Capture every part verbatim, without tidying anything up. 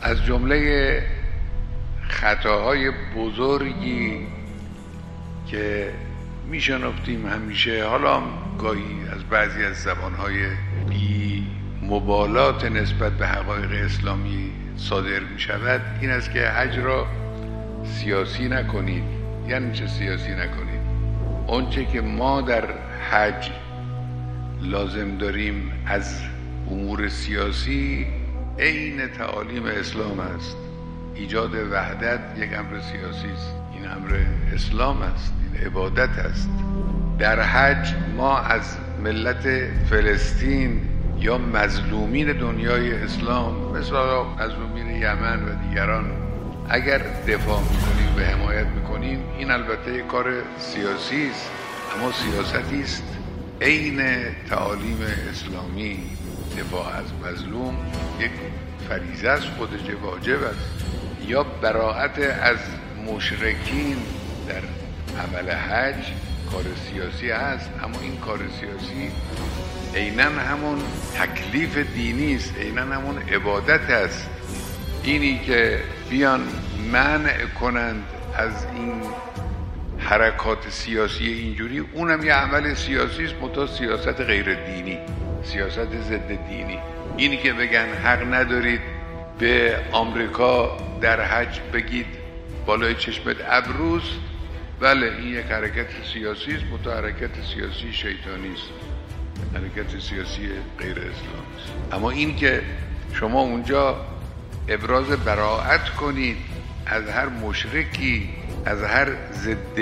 از جمله خطاهای بزرگی که میشنفتیم همیشه، حالا گاهی از بعضی از زبانهای بی مبالات نسبت به حقایق اسلامی صادر می شود، این است که حج را سیاسی نکنید. یعنی چه سیاسی نکنید؟ اونچه که ما در حج لازم داریم از امور سیاسی عین تعالیم اسلام است. ایجاد وحدت یک امر سیاسی است، این امر اسلام است، این عبادت است. در حج ما از ملت فلسطین یا مظلومین دنیای اسلام مثل مظلومین یمن و دیگران اگر دفاع میکنیم و حمایت میکنیم، این البته یک کار سیاسی است، اما سیاستی است عین تعالیم اسلامی. دفاع از مظلوم یک فریضه است، خودش واجب است. یا براءت از مشرکین در عمل حج کار سیاسی هست، اما این کار سیاسی عیناً همون تکلیف دینی است، عیناً همون عبادت است. اینی که بیان منع کنند از این حرکات سیاسی اینجوری، اونم یه عمل سیاسی است، متا سیاست غیر دینی، سیاست ضد دینی. اینی که بگن حق ندارید به آمریکا در حج بگید بالای چشمت ابروست، بله این یک حرکت سیاسی است، متا حرکت سیاسی شیطانی است، حرکت سیاسی غیر اسلامی است. اما این که شما اونجا ابراز براءت کنید از هر مشرکی، از هر ضد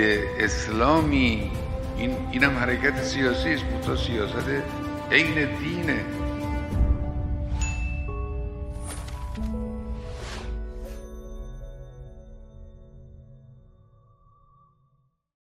اسلامی، این اینم حرکت سیاسی است، متا سیاست عین دینه.